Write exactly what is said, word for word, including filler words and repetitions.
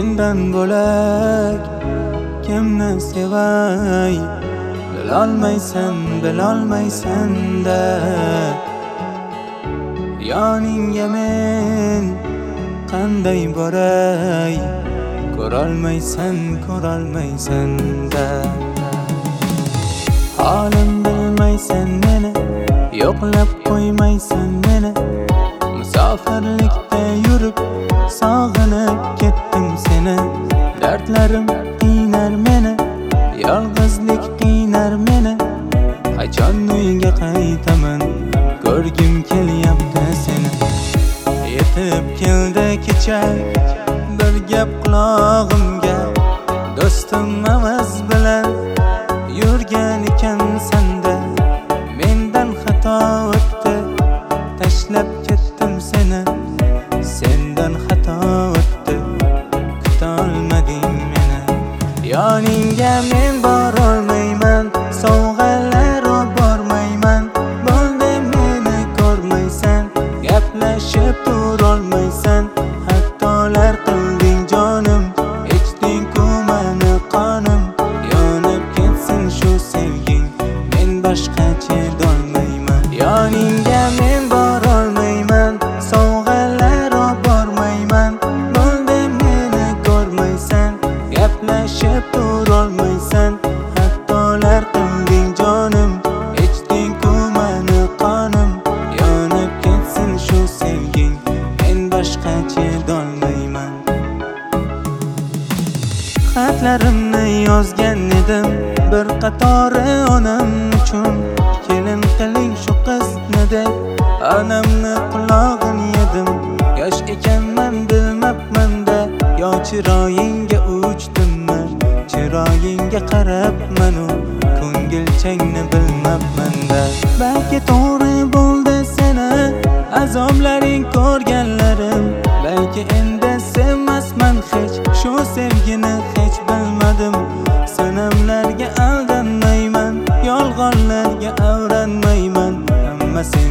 Sendan bo'lak kimni sevay, bilolmaysan, bilolmaysan-da. Yoningga men qanday boray, ko'rolmaysan, ko'rolmaysan-da. Holim bilmaysan meni, yo'qlab qo'ymaysan meni. Musofirlikda yurib sog'inib ketdim seni. Dardlarim qiynar meni, yolg'izlik qiynar meni. Qachon uyga qaytaman, ko'rgim kelyapti seni. Yetib keldi kecha bir gap qulog'imga, do'stim Mavaz bilan yurgan ekansan-da. Mendan xato o'tdi, tashlab ketdim seni. Sendan xato o'tdi, kutolmading meni. Yoningga men borolmayman, sovg'alar bormayman. Bo'ldi meni ko'rmaysan, gaplashib turolmaysan. Xatolar qilding jonim, ichding-ku meni qonim. Yonib ketsin shu sevging, men boshqa chidolmayman. Yoningga men borolmayman, sovg'alar bormayman. Bo'ldi meni ko'rmaysan, gaplashib turolmaysan. Xatolar qilding jonim, ichding-ku meni qonim. Yonib ketsin shu sevging, men boshqa chidolmayman. Xatlarimni yozgan edim bir qatori onam uchun. Kelin qiling shu qizni deb onamni qulog'ini yedim. Yosh ekanman bilmabman-da, yo chiroyingga uchdimmi? Chiroyingga qarabman-u, ko'ngilchangni bilmabman-da. Balki to'g'ri bo'ldi seni azoblaring ko'rganlarim. Balki endi sevmasman hech, shu sevgini hech bilmadim. Sanamlarga aldanmayman, yolg'onlarga avranmayman. Hamma sen